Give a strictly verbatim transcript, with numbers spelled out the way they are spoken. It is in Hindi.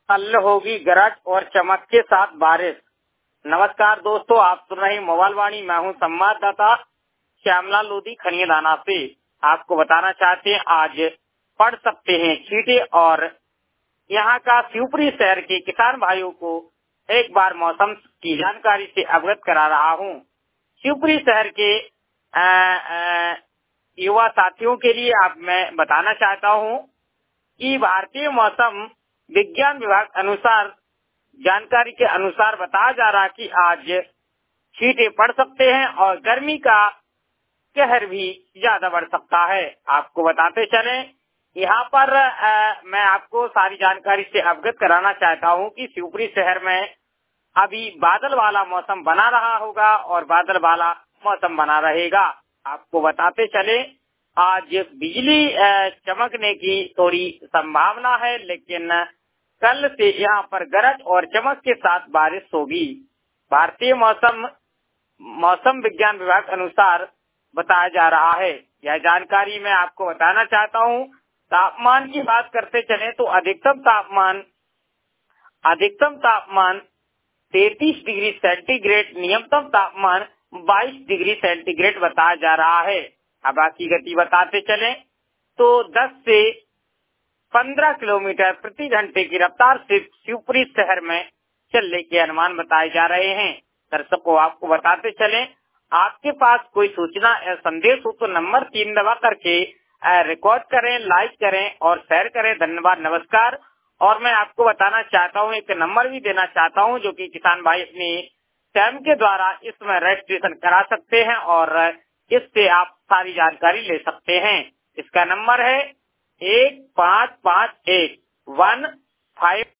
कल होगी गरज और चमक के साथ बारिश। नमस्कार दोस्तों, आप सुन रहे हैं मोबाइल वाणी। मैं हूं संवाददाता श्यामलाल लोधी खनियादाना से। आपको बताना चाहते हैं आज पढ़ सकते हैं छींटे, और यहाँ का शिवपुरी शहर के किसान भाइयों को एक बार मौसम की जानकारी से अवगत करा रहा हूँ। शिवपुरी शहर के आ, आ, युवा साथियों के लिए आप मैं बताना चाहता हूँ कि भारतीय मौसम विज्ञान विभाग अनुसार जानकारी के अनुसार बताया जा रहा है कि आज छींटे पड़ सकते हैं और गर्मी का कहर भी ज्यादा बढ़ सकता है। आपको बताते चले, यहाँ पर आ, मैं आपको सारी जानकारी से अवगत कराना चाहता हूँ कि शिवपुरी शहर में अभी बादल वाला मौसम बना रहा होगा और बादल वाला मौसम बना रहेगा। आपको बताते चले, आज बिजली चमकने की थोड़ी संभावना है, लेकिन कल से यहाँ पर गरज और चमक के साथ बारिश होगी। भारतीय मौसम मौसम विज्ञान विभाग अनुसार बताया जा रहा है। यह जानकारी मैं आपको बताना चाहता हूँ। तापमान की बात करते चले तो अधिकतम तापमान अधिकतम तापमान तैतीस डिग्री सेंटीग्रेड, न्यूनतम तापमान बाईस डिग्री सेंटीग्रेड बताया जा रहा है। हवा की गति बताते चले तो दस से पंद्रह किलोमीटर प्रति घंटे की रफ्तार से शिवपुरी शहर में चलने के अनुमान बताए जा रहे हैं। दर्शकों, आपको बताते चले, आपके पास कोई सूचना या संदेश हो तो नंबर तीन दबा करके रिकॉर्ड करें, लाइक करें और शेयर करें। धन्यवाद, नमस्कार। और मैं आपको बताना चाहता हूँ, एक नंबर भी देना चाहता हूँ जो कि किसान भाई अपनी स्वयं के द्वारा इसमें रजिस्ट्रेशन करा सकते हैं और इससे आप सारी जानकारी ले सकते हैं। इसका नंबर है एक पाँच पाँच एक वन फाइव